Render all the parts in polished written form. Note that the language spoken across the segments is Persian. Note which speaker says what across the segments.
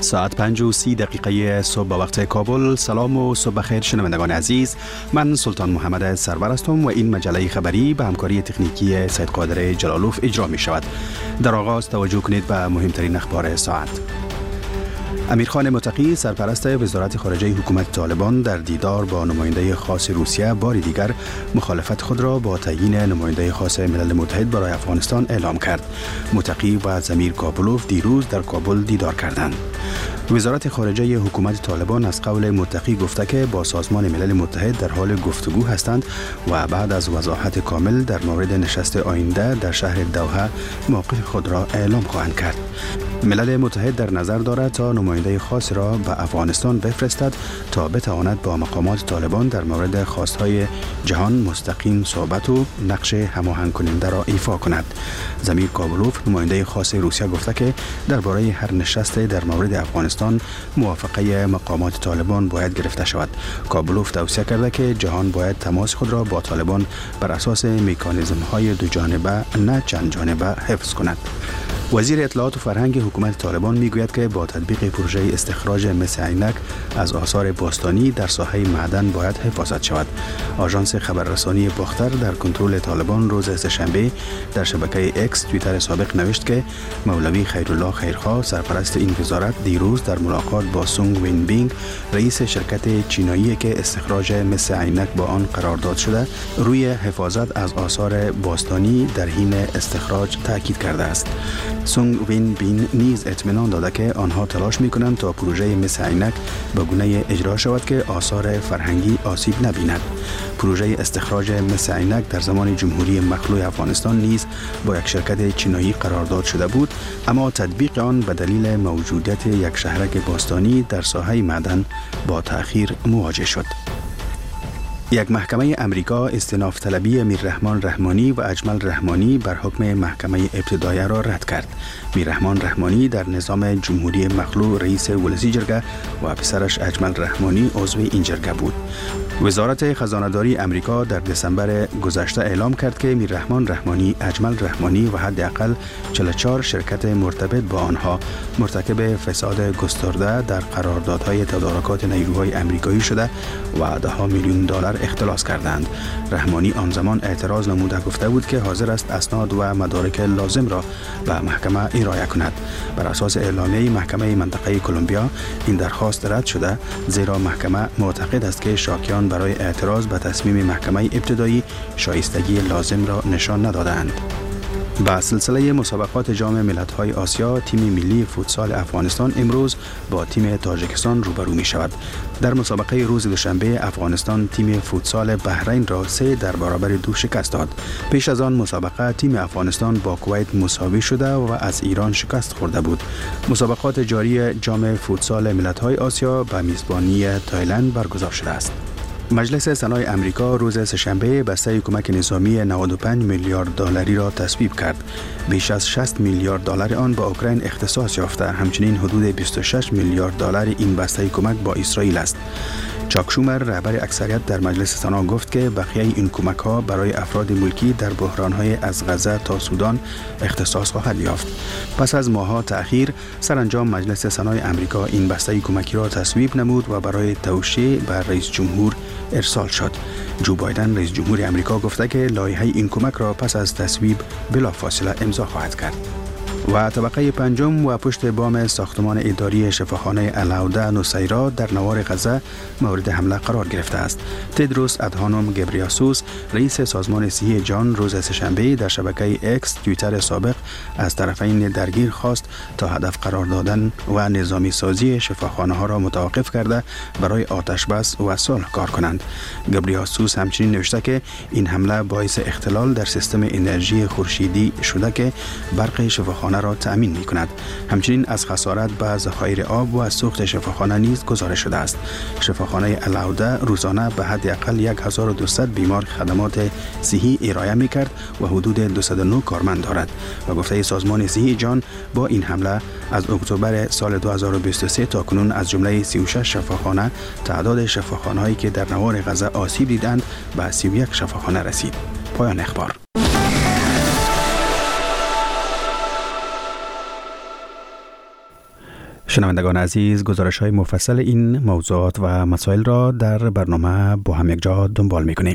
Speaker 1: ساعت 5:30 صبح به وقت کابل. سلام و صبح بخیر شنوندگان عزیز. من سلطان محمد سرور هستم و این مجله خبری به همکاری تکنیکی سید قادر جلالوف اجرا می شود. در آغاز توجه کنید به مهمترین اخبار ساعت. امیرخان متقی سرپرست وزارت خارجه حکومت طالبان در دیدار با نماینده خاص روسیه بار دیگر مخالفت خود را با تعیین نماینده خاص ملل متحد برای افغانستان اعلام کرد. متقی و زمیر کابلوف دیروز در کابل دیدار کردند. وزارت خارجه حکومت طالبان از قول متقی گفته که با سازمان ملل متحد در حال گفتگو هستند و بعد از وضاحت کامل در مورد نشست آینده در شهر دوحه موقف خود را اعلام خواهند کرد. ملل متحد در نظر دارد تا نماینده خاص را به افغانستان بفرستد تا بتواند با مقامات طالبان در مورد خواستهای جهان مستقیم صحبت و نقش هماهنگ کننده را ایفا کند. زمیر کابلوف نماینده خاص روسیه گفته که درباره هر نشست در مورد افغانستان موافقه مقامات طالبان باید گرفته شود. کابلوف توصیه کرده که جهان باید تماس خود را با طالبان بر اساس مکانیزم های دو جانبه نه چند جانبه حفظ کند. وزیر اطلاعات و فرهنگ حکومت طالبان میگوید که با تطبیق پروژه استخراج مس عینک از آثار باستانی در ساحه معدن باید حفاظت شود. آژانس خبررسانی باختر در کنترل طالبان روز سه‌شنبه در شبکه اکس توییتر سابق نوشت که مولوی خیرالله خیرخواه سرپرست این وزارت دیروز در ملاقات با سونگ وین بینگ رئیس شرکت چینایی که استخراج مس عینک با آن قرارداد شده روی حفاظت از آثار باستانی در حین استخراج تاکید کرده است. سونگ وین بین نیز اطمینان داده که آنها تلاش می‌کنند تا پروژه مس عینک به گونه اجرا شود که آثار فرهنگی آسیب نبیند. پروژه استخراج مس عینک در زمان جمهوری مخلوع افغانستان نیز با یک شرکت چینایی قرارداد شده بود، اما تطبیق آن به دلیل موجودیت یک شهرک باستانی در ساحه معدن با تأخیر مواجه شد. یک محکمه امریکا استئناف طلبی میررحمان رحمانی و اجمل رحمانی بر حکم محکمه ابتداییه را رد کرد. میررحمان رحمانی در نظام جمهوری مخلوع رئیس ولسی جرگه و پسرش اجمل رحمانی عضو این جرگه بود. وزارت خزانه‌داری امریکا در دسامبر گذشته اعلام کرد که میررحمان رحمانی، اجمل رحمانی و حداقل 44 شرکت مرتبط با آنها مرتکب فساد گسترده در قراردادهای تدارکات نیروهای امریکایی شده و ده میلیون دلار اختلاس کردند. رحمانی آن زمان اعتراض نموده گفته بود که حاضر است اسناد و مدارک لازم را به محکمه ارائه کند. بر اساس اعلامیه محکمه منطقه کلمبیا این درخواست رد شده، زیرا محکمه معتقد است که شاکیان برای اعتراض به تصمیم محکمه ابتدایی شایستگی لازم را نشان ندادند. با سلسله مسابقات جام ملت‌های آسیا، تیم ملی فوتسال افغانستان امروز با تیم تاجیکستان روبرو می شود. در مسابقه روز دوشنبه افغانستان تیم فوتسال بحرین را 3-2 شکست داد. پیش از آن مسابقه تیم افغانستان با کویت مساوی شده و از ایران شکست خورده بود. مسابقات جاری جام فوتسال ملت‌های آسیا به میزبانی تایلند برگزار شده است. مجلس سنای امریکا روز سه‌شنبه بسته کمک نظامی 95 میلیارد دلاری را تصویب کرد. بیش از 60 میلیارد دلار آن با اوکراین اختصاص یافته. همچنین حدود 26 میلیارد دلار این بسته کمک با اسرائیل است. چاک شومر رهبر اکثریت در مجلس سنا گفت که بقیه این کمک ها برای افراد ملکی در بحران های از غزه تا سودان اختصاص خواهد یافت. پس از ماه‌ها تأخیر سرانجام مجلس سنای امریکا این بسته کمکی را تصویب نمود و برای توشیح به رئیس جمهور ارسال شد. جو بایدن رئیس جمهور امریکا گفته که لایحه این کمک را پس از تصویب بلافاصله امضا خواهد کرد. و طبقه پنجم و پشت بام ساختمان اداری شفاخانه العوده نصیرا در نوار غزه مورد حمله قرار گرفته است. تدروس ادهانوم گبریاسوس رئیس سازمان صحی جهان روز سه‌شنبه در شبکه اکس توییتر سابق از طرفین درگیر خواست تا هدف قرار دادن و نظامی سازی شفاخانه ها را متوقف کرده برای آتش بس و صلح کار کنند. گبریاسوس همچنین نوشته که این حمله باعث اختلال در سیستم انرژی خورشیدی شده که برق شفاخانه را تأمین می کند. همچنین از خسارت به ذخایر آب و از سوخت شفاخانه نیز گزارش شده است. شفاخانه العوده روزانه به حداقل 1200 بیمار خدمات صحی ارائه می کرد و حدود 209 کارمند دارد. و گفته سازمان صحی جهان با این حمله از اکتبر سال 2023 تا کنون از جمله 36 شفاخانه تعداد شفاخانه هایی که در نوار غزه آسیب دیدند به 31 شفاخانه رسید. پایان اخبار. شنوندگان عزیز، گزارش‌های مفصل این موضوعات و مسائل را در برنامه با هم یک جا دنبال می‌کنیم.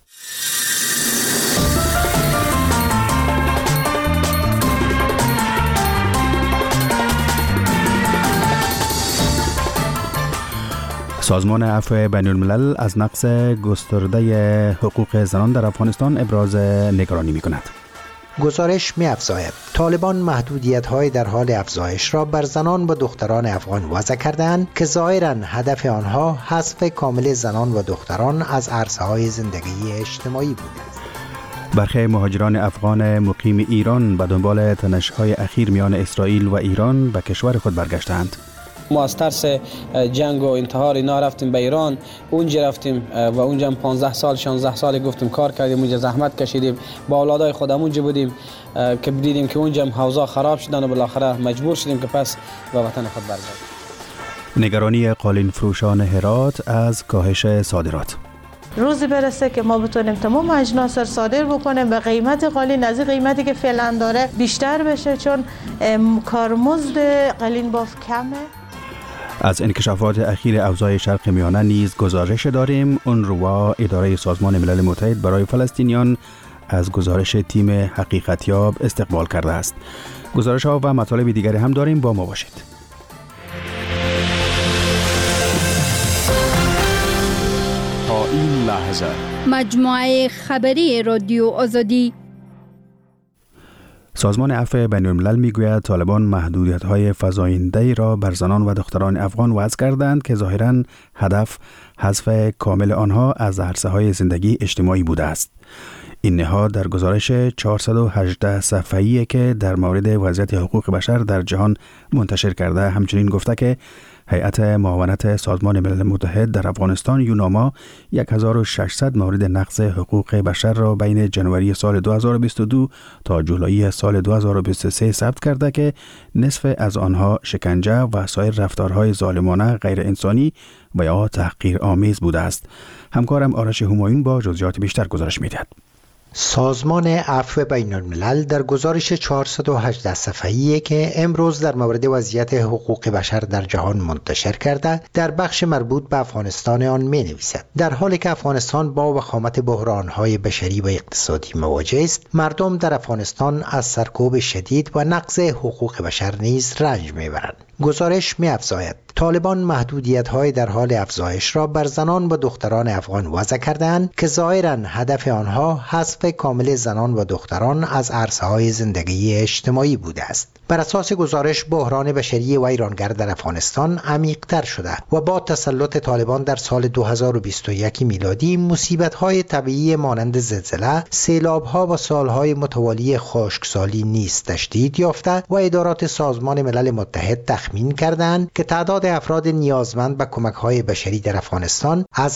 Speaker 1: سازمان عفو بین الملل از نقض گسترده حقوق زنان در افغانستان ابراز نگرانی می‌کند.
Speaker 2: گزارش می‌افزاید طالبان محدودیت‌های در حال افزایش را بر زنان و دختران افغان وضع کردند که ظاهراً هدف آنها حذف کامل زنان و دختران از عرصه‌های زندگی اجتماعی بوده است.
Speaker 1: برخی مهاجران افغان مقیم ایران به دنبال تنش‌های اخیر میان اسرائیل و ایران به کشور خود برگشتند.
Speaker 3: ما از ترس جنگ و انتحار اینا رفتیم به ایران، اونجا رفتیم و اونجا 15 سال 16 سال گفتیم کار کردیم، اونجا زحمت کشیدیم، با اولادای خودم اونجا بودیم که دیدیم که اونجا حوضا خراب شدن و بالاخره مجبور شدیم که پس به وطن خود برگردیم.
Speaker 1: نگرانی قالین فروشان هرات از کاهش صادرات.
Speaker 4: روزی برسه که ما بتونیم تمام اجناس رو صادر بکنیم به قیمت قالین از قیمتی که فعلا داره بیشتر بشه، چون کارمزد قالین باف کمه.
Speaker 1: از انکشافات اخیر اوضاع شرق میانه نیز گزارش داریم. اونروا، اداره سازمان ملل متحد برای فلسطینیان، از گزارش تیم حقیقتیاب استقبال کرده است. گزارش ها و مطالب دیگری هم داریم، با ما باشید.
Speaker 5: تا این لحظه
Speaker 6: مجموعه خبری رادیو آزادی.
Speaker 1: سازمان عفو بین الملل میگوید طالبان محدودیت‌های فزاینده‌ای را بر زنان و دختران افغان وضع کردند که ظاهراً هدف حذف کامل آنها از عرصه‌های زندگی اجتماعی بوده است. این نهاد در گزارش 418 صفحه‌ای که در مورد وضعیت حقوق بشر در جهان منتشر کرده همچنین گفته که هیئت معاونت سازمان ملل متحد در افغانستان یوناما 1600 مورد نقض حقوق بشر را بین جنوری سال 2022 تا جولای سال 2023 ثبت کرده که نصف از آنها شکنجه و سایر رفتارهای ظالمانه، غیر انسانی و یا تحقیرآمیز بوده است. همکارم آرش همایون با جزئیات بیشتر گزارش می‌دهد.
Speaker 2: سازمان عفو بین الملل در گزارش 418 صفحه‌ای که امروز در مورد وضعیت حقوق بشر در جهان منتشر کرده در بخش مربوط به افغانستان آن می‌نویسد در حالی که افغانستان با وخامت بحران‌های بشری و اقتصادی مواجه است، مردم در افغانستان از سرکوب شدید و نقض حقوق بشر نیز رنج می‌برند. گزارش می‌افزاید طالبان محدودیت‌های در حال افزایش را بر زنان و دختران افغان وضع کردند که ظاهراً هدف آنها حذف کامل زنان و دختران از عرصه‌های زندگی اجتماعی بوده است. بر اساس گزارش بحران بشری و ویرانگر در افغانستان عمیق‌تر شده و با تسلط طالبان در سال 2021 میلادی مصیبت‌های طبیعی مانند زلزله، سیلاب‌ها و سال‌های متوالی خشکسالی نیز تشدید یافته و ادارات سازمان ملل متحد تخمین کردند که تعداد افراد نیازمند به کمک‌های بشری در افغانستان از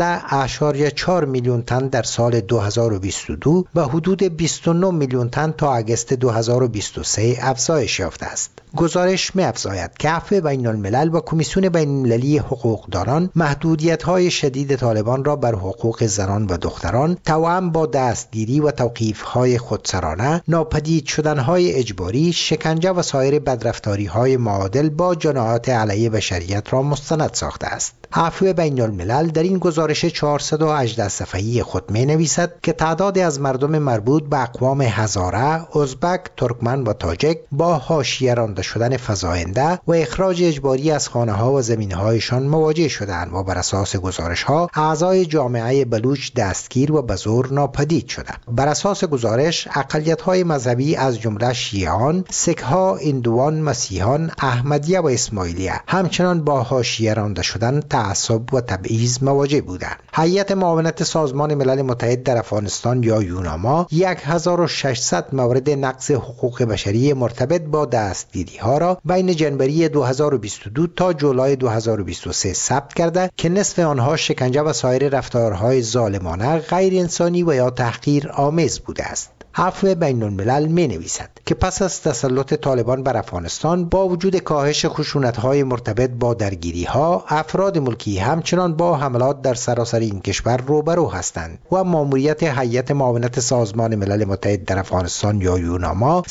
Speaker 2: 18.4 میلیون تن در سال 2022 و حدود 29 میلیون تن تا اگست 2023 افزایش یافته است. گزارش می‌افزاید که عفو بین الملل و کمیسیون بین المللی حقوقدانان محدودیت‌های شدید طالبان را بر حقوق زنان و دختران توأم با دستگیری و توقیف‌های خودسرانه، ناپدید شدن‌های اجباری، شکنجه و سایر بدرفتاری‌های معادل با جنایات علیه بشریت را مستند ساخته است. عفو بین الملل در این گزارش 418 صفحه‌ای خود می‌نویسد که تعدادی از مردم مربوط به اقوام هزاره، ازبک، ترکمن و تاجک با حاشیه رانده شدن فزاینده و اخراج اجباری از خانه‌ها و زمین‌هایشان مواجه شدند و بر اساس گزارش‌ها اعضای جامعه بلوچ دستگیر و به زور ناپدید شدند. بر اساس گزارش اقلیت‌های مذهبی از جمله شیعیان، سک‌ها، هندوان، مسیحیان، احمدیه و اسماعیلیه همچنان با حاشیه رانده شدن، تعصب و تبعیض مواجه بودند. هیئت معاونت سازمان ملل متحد در افغانستان یا یوناما 1600 مورد نقض حقوق بشری مرتبط با دستگیری‌ها را بین جنوری 2022 تا جولای 2023 ثبت کرده که نصف آنها شکنجه و سایر رفتارهای ظالمانه، غیر انسانی و یا تحقیر آمیز بوده است. عفو بین الملل می نویسد که پس از تسلط طالبان بر افغانستان با وجود کاهش خشونت‌های مرتبط با درگیری‌ها، افراد ملکی همچنان با حملات در سراسر این کشور روبرو هستند و ماموریت هیئت معاونت سازمان ملل متحد در افغانستان یا یوناما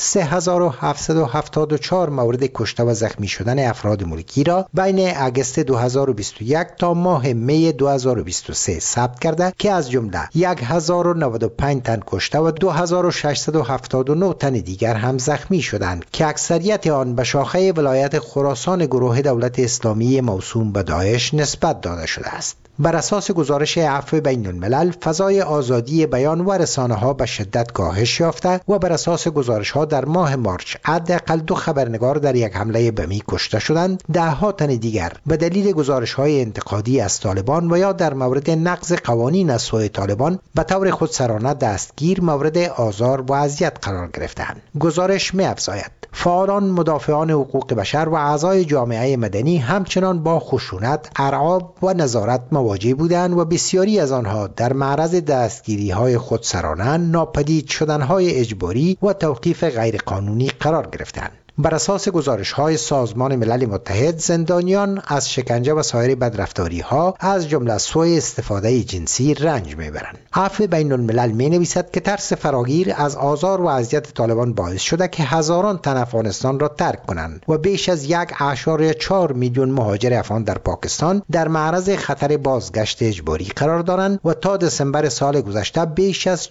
Speaker 2: 3774 مورد کشته و زخمی شدن افراد ملکی را بین اگست 2021 تا ماه می 2023 ثبت کرده که از جمله 1095 تن کشته و 2679 تن دیگر هم زخمی شدند که اکثریت آن به شاخه ولایت خراسان گروه دولت اسلامی موسوم به داعش نسبت داده شده است. بر اساس گزارش عفو بین الملل، فضای آزادی بیان و رسانه ها به شدت کاهش یافته و بر اساس گزارش ها در ماه مارچ حداقل 2 خبرنگار در یک حمله بمی کشته شدند، 10 تن دیگر به دلیل گزارش های انتقادی از طالبان و یا در مورد نقض قوانین از سوی طالبان به طور خودسرانه دستگیر مورد آزار و اذیت قرار گرفتند. گزارش می‌افزاید فعالان مدافعان حقوق بشر و اعضای جامعه مدنی همچنان با خشونت، ارعاب و نظارت مواجه بودند و بسیاری از آنها در معرض دستگیری‌های خودسرانه، ناپدید شدن‌های اجباری و توقیف غیرقانونی قرار گرفتند. بر اساس گزارش‌های سازمان ملل متحد، زندانیان از شکنجه و سایر بدرفتاری‌ها از جمله سوء استفاده جنسی رنج می‌برند. عفو بین الملل می‌نویسد که ترس فراگیر از آزار و اذیت طالبان باعث شده که هزاران تن افغانستان را ترک کنند و بیش از 1.4 میلیون مهاجر افغان در پاکستان در معرض خطر بازگشت اجباری قرار دارند و تا دسامبر سال گذشته بیش از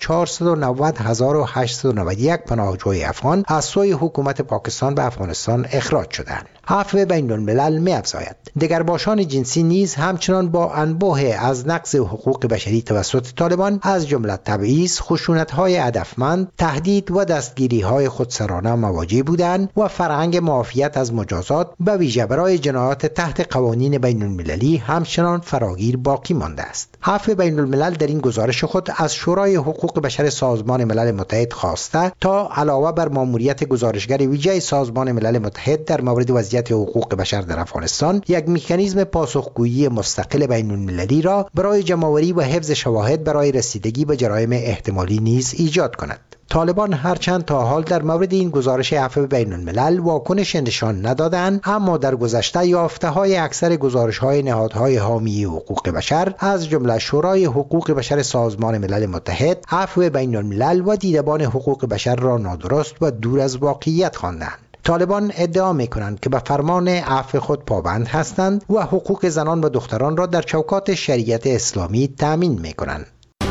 Speaker 2: 490,891 پناهجوی افغان از سوی حکومت پاکستان به افغانستان اخراج شدند. عفو بین الملل می‌افزاید دگرباشان جنسی نیز همچنان با انبوه از نقض حقوق بشری توسط طالبان از جمله تبعیض، خشونت‌های هدفمند، تهدید و دستگیری‌های خودسرانه مواجه بودند و فرهنگ معافیت از مجازات به ویژه برای جنایات تحت قوانین بین المللی همچنان فراگیر باقی مانده است. عفو بین الملل در این گزارش خود از شورای حقوق بشر سازمان ملل متحد خواسته تا علاوه بر ماموریت گزارشگر ویژه سازمان ملل متحد در مورد وضعیت حقوق بشر در افغانستان، یک مکانیزم پاسخگویی مستقل بین المللی را برای جمع‌آوری و حفظ شواهد برای رسیدگی به جرایم احتمالی نیز ایجاد کند. طالبان هرچند تا حال در مورد این گزارش عفو بین الملل واکنش نشان ندادند، اما در گذشته یافته‌های اکثر گزارش‌های نهادهای حامی حقوق بشر از جمله شورای حقوق بشر سازمان ملل متحد، عفو بین الملل و دیدبان حقوق بشر را نادرست و دور از واقعیت خواندند. طالبان ادعا می‌کنند که به فرمان عفو خود پابند هستند و حقوق زنان و دختران را در چوکات شریعت اسلامی تأمین می‌کنند.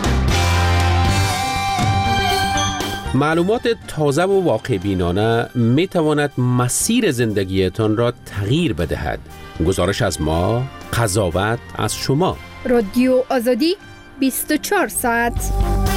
Speaker 7: معلومات تازه و واقع بینانه می تواند مسیر زندگیتان را تغییر بدهد. گزارش از ما، قضاوت از شما.
Speaker 6: رادیو آزادی 24 ساعت.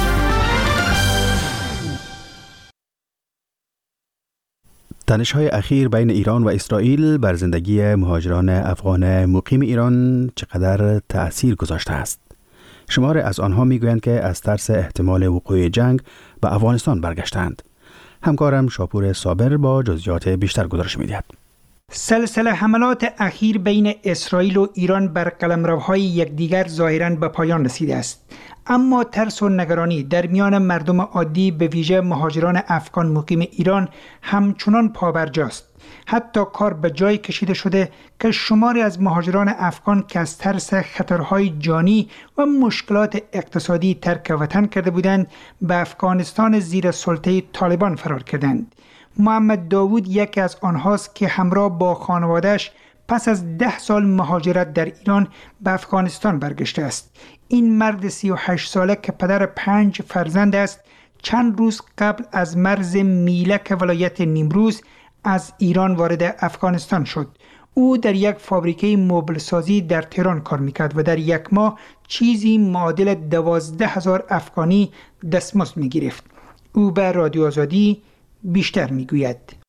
Speaker 1: تنش‌های اخیر بین ایران و اسرائیل بر زندگی مهاجران افغان مقیم ایران چقدر تأثیر گذاشته است؟ شماری از آنها میگویند که از ترس احتمال وقوع جنگ به افغانستان برگشتند. همکارم شاپور صابر با جزئیات بیشتر گزارش می‌دهد.
Speaker 8: سلسله حملات اخیر بین اسرائیل و ایران بر قلمروهای یکدیگر ظاهراً به پایان رسیده است. اما ترس و نگرانی در میان مردم عادی به ویژه مهاجران افغان مقیم ایران همچنان پابرجاست. حتی کار به جای کشیده شده که شماری از مهاجران افغان که از ترس خطرهای جانی و مشکلات اقتصادی ترک وطن کرده بودند به افغانستان زیر سلطه طالبان فرار کردند. محمد داوود یکی از آنهاست که همراه با خانواده‌اش پس از 10 سال مهاجرت در ایران به افغانستان برگشته است. این مرد 38 ساله که پدر 5 فرزند است، چند روز قبل از مرز میلک ولایت نیمروز از ایران وارد افغانستان شد. او در یک فابریکه مبل سازی در تهران کار میکرد و در یک ماه چیزی معادل 12,000 افغانی دستمزد میگرفت. او به رادیو آزادی بیشتر میگوید.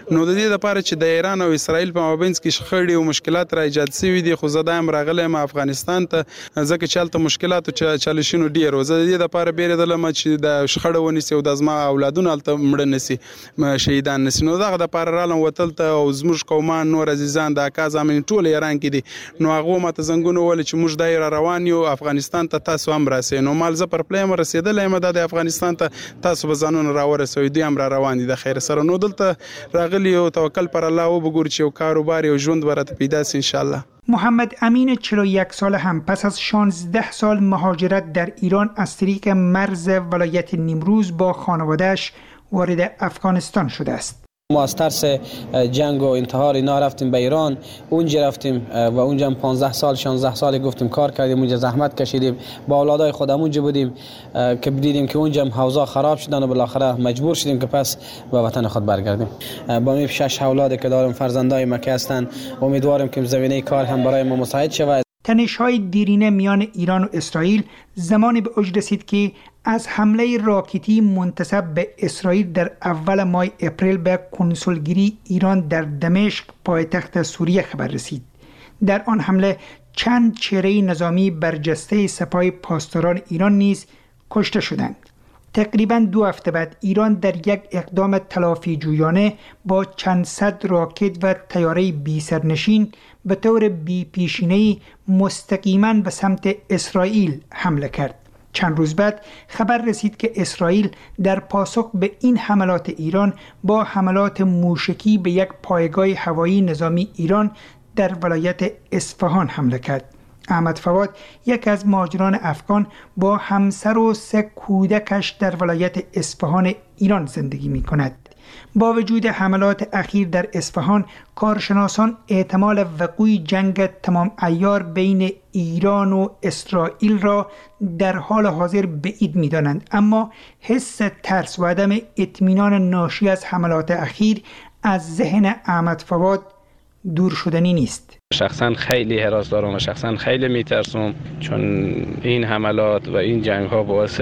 Speaker 9: نو د دې لپاره چې د ایران او اسرائیل په مابین کې شخړې او مشکلات را ایجاد شوي دي، خو زه دایم راغلم افغانستان ته ځکه چې هلته مشکلات او چالشونه ډېر و. زه د دې لپاره بیرېدلم چې د شخړه ونیسي او د زما اولادونه هلته مړه نسي، شهیدان نسي. نو دغه دپاره رالم وتل ته او زموږ قومان نور عزیزان د اکا زامن ټول ایران کې دي. نو هغو ماته زنګونه وویل چې موږ دا روان یو افغانستان ته، تاسو هم راسئ. نو مال زه پر پلی یم رسېدلی یم د افغانستان ته، تاسو به ځانونه راورسوئ. دوی هم را روان دي د خیر سره. نو دلته راغلي او توکل پر الله وبګورو چې یو کاروبار یو ژوند به راته پیدا سي انشاءالله.
Speaker 8: محمد امین 41 ساله هم پس از 16 سال مهاجرت در ایران از طریق مرز ولایت نیمروز با خانواده‌اش وارد افغانستان شده است.
Speaker 3: ما از ترس جنگ و انتحار اینا رفتیم به ایران، اونجا رفتیم و اونجا 15 سال 16 سال گفتیم کار کردیم، اونجا زحمت کشیدیم، با اولادای خودم اونجا بودیم که دیدیم که اونجا حوضا خراب شدن و بالاخره مجبور شدیم که پس به وطن خود برگردیم. با می 6 اولاد که دارم فرزندای مکه هستند، امیدوارم که زمینه کار هم برای ما مساعد شود.
Speaker 8: تنش‌های دیرینه میان ایران و اسرائیل زمانی به اوج رسید که از حمله راکتی منتسب به اسرائیل در اول ماه اپریل به کنسولگری ایران در دمشق پایتخت سوریه خبر رسید. در آن حمله چند چهره نظامی برجسته سپاه پاسداران ایران نیز کشته شدند. تقریباً 2 هفته بعد ایران در یک اقدام تلافی جویانه با چند صد راکت و طیاره بی سرنشین به طور بی پیشینه‌ای مستقیما به سمت اسرائیل حمله کرد. چند روز بعد خبر رسید که اسرائیل در پاسخ به این حملات ایران با حملات موشکی به یک پایگاه هوایی نظامی ایران در ولایت اصفهان حمله کرد. احمد فواد یک از مهاجران افغان با همسر و 3 کودکش در ولایت اصفهان ایران زندگی می کند. با وجود حملات اخیر در اصفهان، کارشناسان احتمال وقوع جنگ تمام عیار بین ایران و اسرائیل را در حال حاضر بعید می دانند، اما حس ترس و عدم اطمینان ناشی از حملات اخیر از ذهن احمد فواد دور شدنی نیست.
Speaker 10: شخصا خیلی هراس دارم و شخصا خیلی میترسم، چون این حملات و این جنگ ها باعث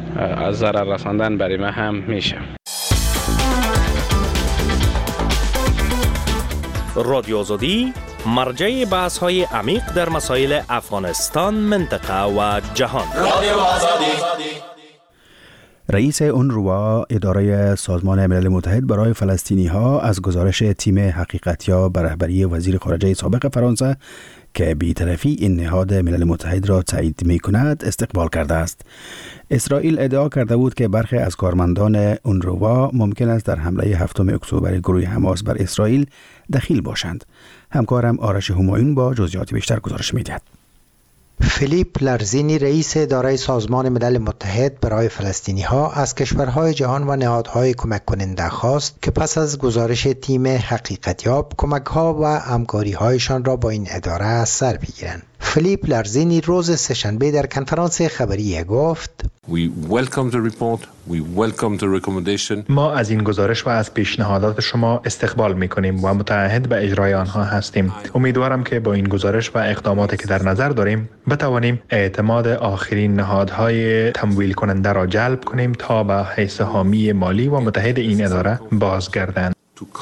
Speaker 10: از ضرر رساندن برای من هم میشه.
Speaker 11: رادیو آزادی مرجع بحث های عمیق در مسائل افغانستان، منطقه و جهان. رادیو آزادی.
Speaker 1: رئیس اونروا، اداره سازمان ملل متحد برای فلسطینی ها، از گزارش تیم حقیقتیاب به رهبری وزیر خارجه سابق فرانسه که بی‌طرفی این نهاد ملل متحد را تایید می کند استقبال کرده است. اسرائیل ادعا کرده بود که برخی از کارمندان اونروا ممکن است در حمله 7 اکتبر گروه حماس بر اسرائیل دخیل باشند. همکارم آرش همایون با جزئیات بیشتر گزارش می‌دهد.
Speaker 2: فیلیپ لارزینی، رئیس اداره سازمان ملل متحد برای فلسطینی ها، از کشورهای جهان و نهادهای کمک کننده خواست که پس از گزارش تیم حقیقتیاب کمک ها و همکاری هایشان را با این اداره از سر بگیرند. فیلیپ لارزینی روز سه‌شنبه در کنفرانس خبری گفت:
Speaker 12: ما از این گزارش و از پیشنهادات شما استقبال می‌کنیم و متعهد به اجرای آنها هستیم. امیدوارم که با این گزارش و اقداماتی که در نظر داریم بتوانیم اعتماد آخرین نهادهای تمویل کننده را جلب کنیم تا به حیث حامی مالی و متحد این اداره بازگردند.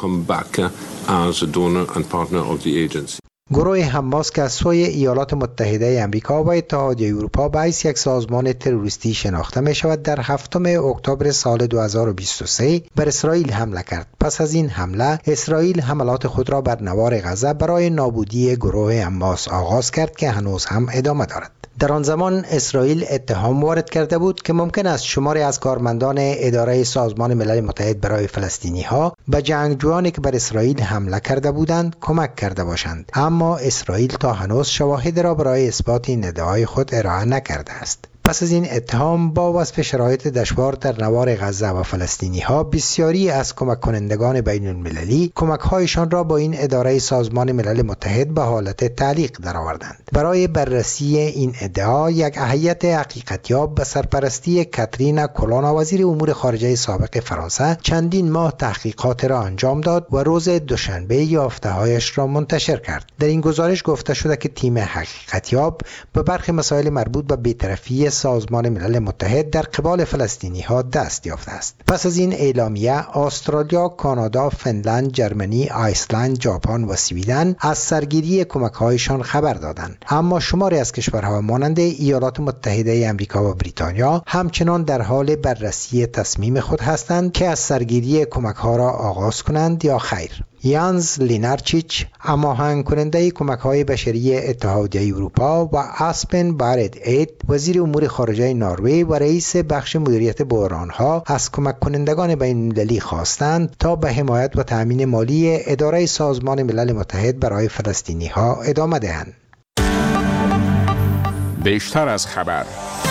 Speaker 2: گروه حماس که از سوی ایالات متحده آمریکا و اتحادیه اروپا به حیث یک سازمان تروریستی شناخته می شود، در 7 اکتبر سال 2023 بر اسرائیل حمله کرد. پس از این حمله، اسرائیل حملات خود را بر نوار غزه برای نابودی گروه حماس آغاز کرد که هنوز هم ادامه دارد. در آن زمان اسرائیل اتهام وارد کرده بود که ممکن است شماری از کارمندان اداره سازمان ملل متحد برای فلسطینی ها به جنگجویانی که بر اسرائیل حمله کرده بودند کمک کرده باشند، اما اسرائیل تا هنوز شواهد را برای اثبات این ادعای خود ارائه نکرده است. پس از این اتهام با وصف شرایط دشوار در نوار غزه و فلسطینی ها، بسیاری از کمک کنندگان بین المللی کمک هایشان را با این اداره سازمان ملل متحد به حالت تعلیق درآوردند. برای بررسی این ادعا، یک هیئت حقیقتیاب به سرپرستی کاترین کولونا، وزیر امور خارجه سابق فرانسه، چندین ماه تحقیقات را انجام داد و روز دوشنبه یافته‌هایش را منتشر کرد. در این گزارش گفته شده که تیم حقیقتیاب به برخی مسائل مربوط به بی‌طرفی سازمان ملل متحد در قبال فلسطینی ها دست یافته است. پس از این اعلامیه استرالیا، کانادا، فنلند، جرمنی، آیسلند، ژاپن و سویدن از سرگیری کمک‌هایشان خبر دادند. اما شماری از کشورها مانند ایالات متحده آمریکا و بریتانیا همچنان در حال بررسی تصمیم خود هستند که از سرگیری کمک‌ها را آغاز کنند یا خیر. یانز لینارچیچ، هماهنگ کننده کمک‌های بشری اتحادیه اروپا، و اسپن بارد اید، وزیر امور خارجه نروژ و رئیس بخش مدیریت بحران‌ها، از کمک کنندگان بین‌المللی خواستند تا به حمایت و تأمین مالی اداره سازمان ملل متحد برای فلسطینی‌ها ادامه دهند.
Speaker 5: بیشتر از خبر.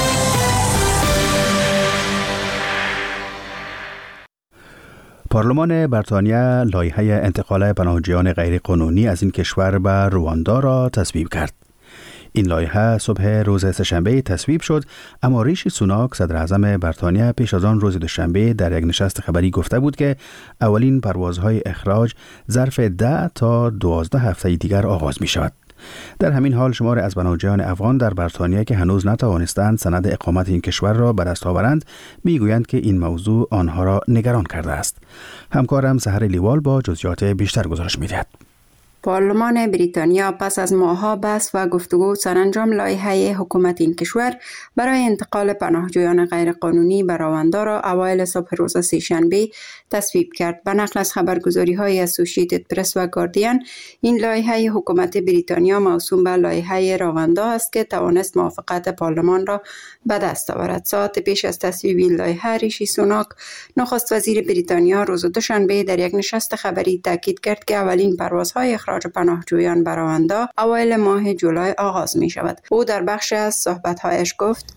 Speaker 1: پارلمان بریتانیا لایحه انتقال پناهجویان غیرقانونی از این کشور به رواندا را تصویب کرد. این لایحه صبح روز سه‌شنبه تصویب شد، اما ریشی سوناک، صدر اعظم بریتانیا، پیش از آن روز دوشنبه در یک نشست خبری گفته بود که اولین پروازهای اخراج ظرف 10 تا 12 هفته دیگر آغاز می شود. در همین حال شمار از پناهجویان افغان در بریتانیا که هنوز نتوانستند سند اقامت این کشور را به دست آورند میگویند که این موضوع آنها را نگران کرده است. همکارم سحر لیوال با جزئیات بیشتر گزارش می‌دهد.
Speaker 13: پارلمان بریتانیا پس از ماه‌ها بحث و گفتگو سرانجام لایحه حکومت این کشور برای انتقال پناهجویان غیرقانونی به رواندا را اوایل صبح روز سه‌شنبه تصویب کرد. به نقل از خبرگزاری‌های اسوسییتد پرس و گاردین، این لایحه حکومت بریتانیا موسوم به لایحه رواندا است که توانست موافقت پارلمان را به دست آورد. ساعت پیش از تصویب این لایحه، ریشی سوناک، نخست وزیر بریتانیا، روز دوشنبه در یک نشست خبری تاکید کرد که اولین پروازهای اخراج پناهجویان به رواندا اوایل ماه جولای آغاز می شود. او در بخشی از صحبت‌هایش گفت: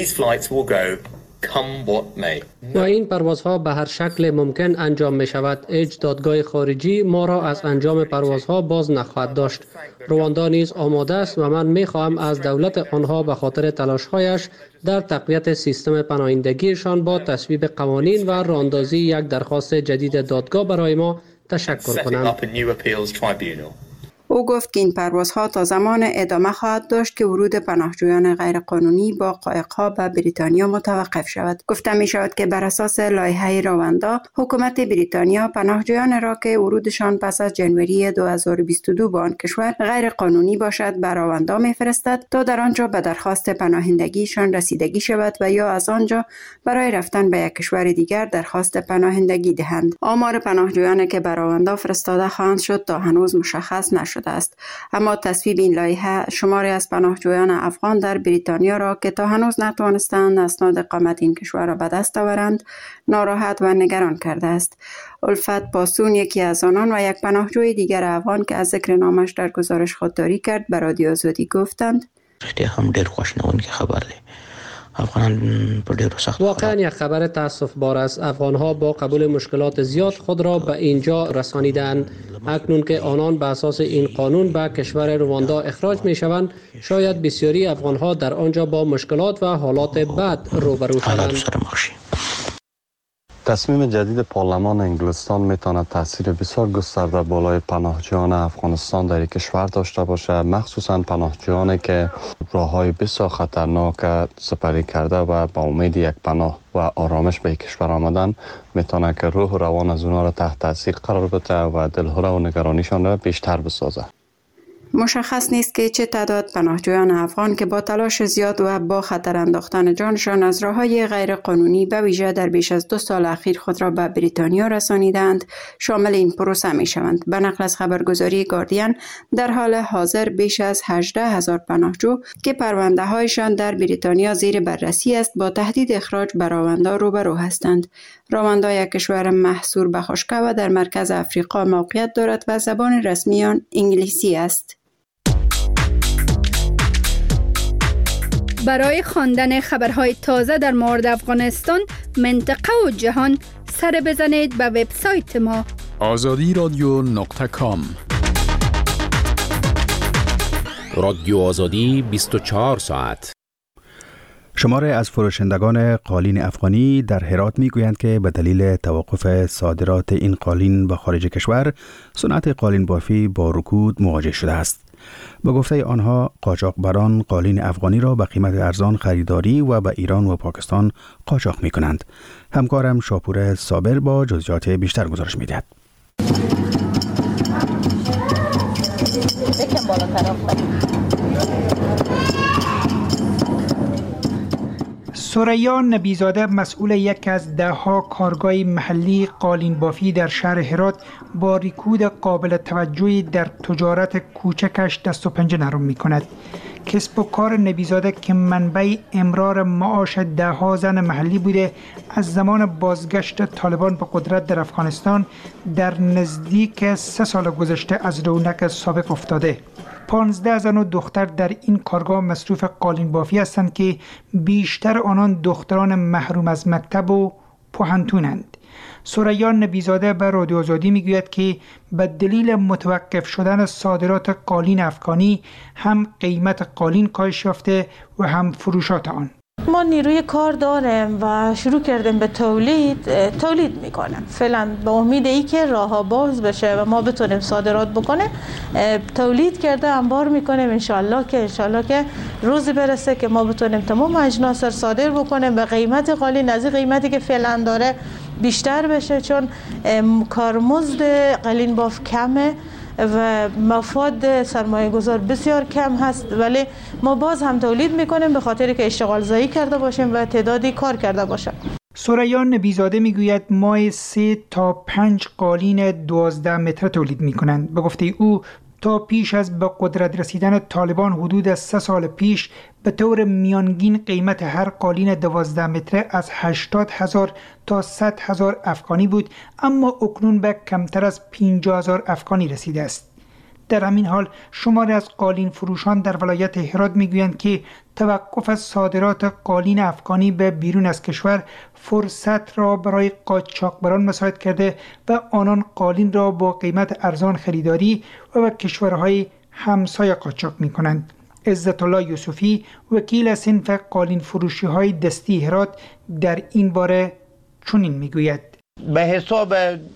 Speaker 14: و این پروازها به هر شکل ممکن انجام می شود. هیچ دادگاه خارجی ما را از انجام پروازها باز نخواهد داشت. رواندا نیز آماده است و من می خواهم از دولت آنها به خاطر تلاش‌هایش در تقویت سیستم پناهندگیشان با تصویب قوانین و راهاندازی یک درخواست جدید دادگاه برای ما تشکر کنم.
Speaker 13: او گفت که این پروازها تا زمان ادامه خواهد داشت که ورود پناهجویان غیرقانونی با قایق‌ها به بریتانیا متوقف شود. گفته می شود که بر اساس لایحه رواندا، حکومت بریتانیا پناهجویان را که ورودشان پس از جنوری 2022 به آن کشور غیرقانونی باشد به رواندا می‌فرستد تا در آنجا به درخواست پناهندگیشان رسیدگی شود و یا از آنجا برای رفتن به یک کشور دیگر درخواست پناهندگی دهند. آمار پناهجویان که به رواندا فرستاده خواهند شد تا هنوز مشخص نشده است. اما تصویب این لایحه شماری از پناهجویان افغان در بریتانیا را که تا هنوز نتوانستند اسناد اقامت این کشور را به دست آورند ناراحت و نگران کرده است. الفت پاسون، یکی از آنان و یک پناهجوی دیگر افغان که از ذکر نامش در گزارش خودداری کرد، به رادیو آزادی گفتند:
Speaker 15: هم ډېر خوشنونکی خبر دی.
Speaker 14: واقعا یک خبر تاسف بار است. افغانها با قبول مشکلات زیاد خود را به اینجا رسانیدند. اکنون که آنان به اساس این قانون به کشور رواندا اخراج می شوند، شاید بسیاری افغانها در آنجا با مشکلات و حالات بد روبرو شوند.
Speaker 16: تصمیم جدید پارلمان انگلستان میتواند تاثیر بسیار گسترده بالای پناهجویان افغانستان در این کشور داشته باشد، مخصوصا پناهجویانی که راههای بسیار خطرناک سپری کرده و با امید یک پناه و آرامش به کشور آمدن میتونه که روح و روان از اونها را تحت تاثیر قرار بده و دلهره و نگرانیشان را بیشتر بسازه.
Speaker 13: مشخص نیست که چه تعداد پناهجویان افغان که با تلاش زیاد و با خطر انداختن جانشان از راه‌های غیرقانونی به ویژه در بیش از 2 سال اخیر خود را به بریتانیا رسانیدند شامل این پروسه می شوند. به نقل از خبرگزاری گاردین، در حال حاضر بیش از 18,000 پناهجو که پرونده هایشان در بریتانیا زیر بررسی است با تهدید اخراج به رواندا روبرو هستند. رواندا یک کشور محصور به خشکی و در مرکز افریقا موقعیت دارد و زبان رسمی آن انگلیسی است.
Speaker 6: برای خواندن خبرهای تازه در مورد افغانستان، منطقه و جهان، سر بزنید به وبسایت ما
Speaker 5: azadiradyo.com.
Speaker 7: رادیو آزادی 24 ساعت.
Speaker 1: شماره از فروشندگان قالین افغانی در هرات میگویند که به دلیل توقف صادرات این قالین به خارج کشور، صنعت قالین بافی با رکود مواجه شده است. به گفته آنها قاچاقبران قالین افغانی را به قیمت ارزان خریداری و به ایران و پاکستان قاچاق می کنند. همکارم شاپور صابر با جزئیات بیشتر گزارش می دهد.
Speaker 8: ثریا نبیزاده مسئول یک از 10 کارگاه محلی قالین بافی در شهر هرات با رکود قابل توجهی در تجارت کوچکش دست و پنجه نرم می کند. کسب و کار نبیزاده که منبع امرار معاش 10 زن محلی بوده، از زمان بازگشت طالبان به قدرت در افغانستان در نزدیک 3 سال گذشته از رونق سابق افتاده. 15 زن و دختر در این کارگاه مصروف قالین بافی هستند که بیشتر آنان دختران محروم از مکتب و پوهنتونند. ثریا نبیزاده به رادیو آزادی میگوید که به دلیل متوقف شدن صادرات قالین افغانی هم قیمت قالین کاهش یافته و هم فروشات آن.
Speaker 4: ما نیروی کار داریم و شروع کردیم به تولید میکنیم. فعلا به امید ای که راه‌ها باز بشه و ما بتونیم صادرات بکنیم، تولید کرده انبار میکنیم. انشالله که روزی برسه که ما بتونیم تمام اجناس را صادر بکنیم به قیمت قالین از قیمتی که فعلا داره بیشتر بشه، چون کارمزد قالین باف کمه و مفاد سرمایه گذار بسیار کم هست، ولی ما باز هم تولید میکنیم به خاطر که اشتغال زایی کرده باشیم و تعدادی کار کرده باشیم.
Speaker 8: ثریا نبیزاده میگوید ماه 3 تا 5 قالین 12 متر تولید میکنند. به گفته او تا پیش از به قدرت رسیدن طالبان حدود 3 سال پیش به طور میانگین قیمت هر قالین 12 متره از 80,000 تا 100,000 افغانی بود، اما اکنون به کمتر از 50,000 افغانی رسیده است. در همین حال شماری از قالین فروشان در ولایت هرات میگویند که توقف صادرات قالین افغانی به بیرون از کشور فرصت را برای قاچاقبران مساعد کرده و آنان قالین را با قیمت ارزان خریداری و به کشورهای همسایه قاچاق می کنند. عزت الله یوسفی وکیل صنف قالین فروشی های دستی هرات در این باره چنین میگوید:
Speaker 17: به حساب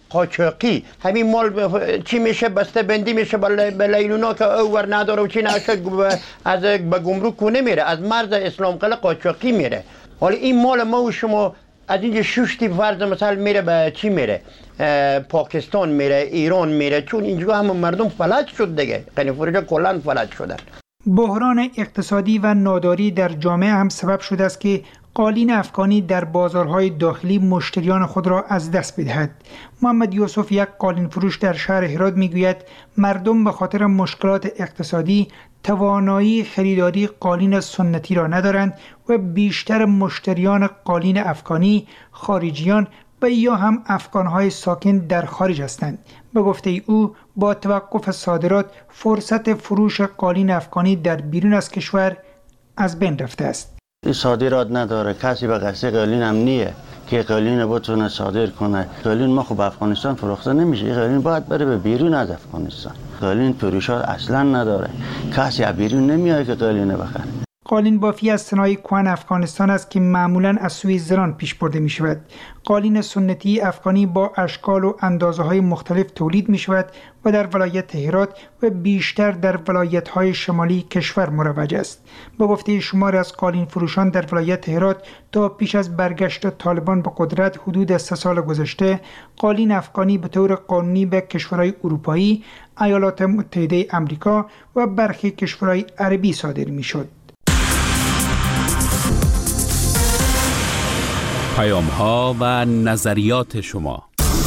Speaker 17: قاچاقی همین مال چی میشه؟ بسته بندی میشه به لیلونا که اوور نداره و چی نشه از به گمرک نمیره، از مرز اسلام قلعه قاچاقی میره. حالا این مال ما و شما از اینجا ششتی فرض مثلا میره به چی میره؟ پاکستان میره، ایران میره، چون اینجا هم مردم فلج شد دیگه، قالین فروشا کلا فلج شدن.
Speaker 8: بحران اقتصادی و ناداری در جامعه هم سبب شده است که قالین افغانی در بازارهای داخلی مشتریان خود را از دست بدهد. محمد یوسف، یک قالین فروش در شهر هرات، میگوید مردم به خاطر مشکلات اقتصادی توانایی خریداری قالین سنتی را ندارند و بیشتر مشتریان قالین افغانی خارجیان و یا هم افغانهای ساکن در خارج هستند. به گفته او با توقف صادرات فرصت فروش قالین افغانی در بیرون از کشور از بین رفته است.
Speaker 15: صادرات نداره، کسی به قصد قالین هم نیه که قالین بتونه صادر کنه. قالین ما خب افغانستان فروخته نمیشه، قالین باید بره به بیرون از افغانستان. قالین فروشات اصلا نداره، کسی از بیرون نمیاد که قالین بخره.
Speaker 8: قالین بافی از صنایع کهن افغانستان است که معمولاً از سوی زنان پیش برده می شود. قالین سنتی افغانی با اشکال و اندازه های مختلف تولید می شود و در ولایت هرات و بیشتر در ولایت های شمالی کشور مروج است. به گفته شماری از قالین فروشان در ولایت هرات تا پیش از برگشت طالبان به قدرت حدود 3 سال گذشته قالین افغانی به طور قانونی به کشورهای اروپایی، ایالات متحده آمریکا و برخی کشورهای عربی صادر می شد.
Speaker 7: پیام ها و نظریات شما.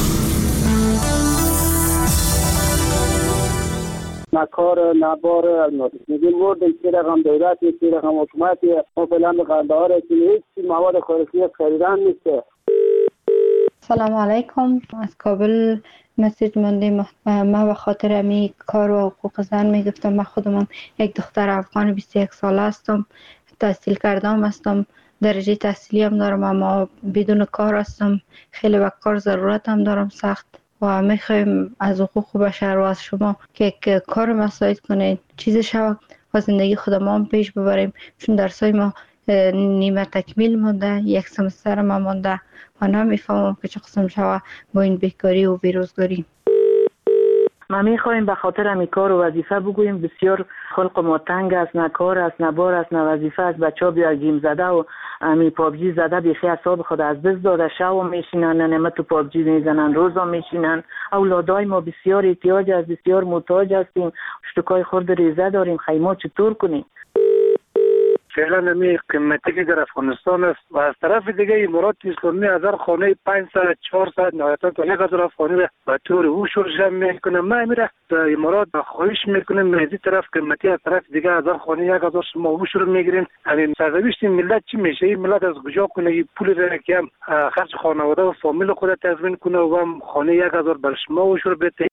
Speaker 18: مکار نبار الماسی میگیم بردیم چی رقم دولتی، چی رقم حکومتی، ما فعلا به قندهار رسیم، هیچ مواد خوراکی خریدن نیسته.
Speaker 19: سلام علیکم، از کابل مسیج موندیم. ما به خاطر امی کار و حقوق زن میگفتم. من خودم یک دختر افغان 21 ساله هستم، تحصیل کردم هستم، درجه تحصیلی هم دارم، اما بدون کار هستم. خیلی به کار ضرورت هم دارم سخت و میخوایم از حقوق بشر و از شما که کار مساعد کنید، چیز شود و زندگی خودمان پیش ببریم، چون درسای ما نیمه تکمیل مونده، یک سمستر ما مونده و نمیفهمم که چه قسم شود با این بیکاری و بیروزگاری.
Speaker 20: ما میخوایم به خاطر همین کار و وظیفه بگوییم بسیار خلق ما تنگ است، نه کار است، نه بار است، نه وظیفه است. بچه‌ها بیا گیم زده و امی پابجی زده بیخی حساب خود از دست داده، شب میشینن نه تو پابجی میزنن، روزا میشینن. اولادای ما بسیار احتیاج است، بسیار محتاج هستیم، اشتکای خرد ریزه داریم، خیمه چطور کنیم؟
Speaker 21: فعلا نمی قیمتی که در افغانستان است و از طرف دیگه امارات اسلامی از هر خانه 500 400 نهایتا تا 1000 افغانی را به طور هوشور جمع میکنه. ما میره در امارات خواهش میکنیم از این طرف قیمتی، از طرف دیگه از هر خانه 1000 شما هوشور میگیرین. همین سرنوشت ملت چی میشه؟ این ملت از کجا کنه این پول را که هم خرج خانواده و فامیل خود تضمین کنه و هم خانه 1000 بر شما هوشور بده؟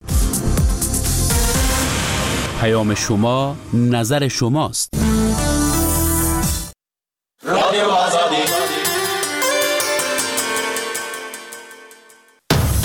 Speaker 7: پیام شما نظر شماست.
Speaker 22: رادیو آزادی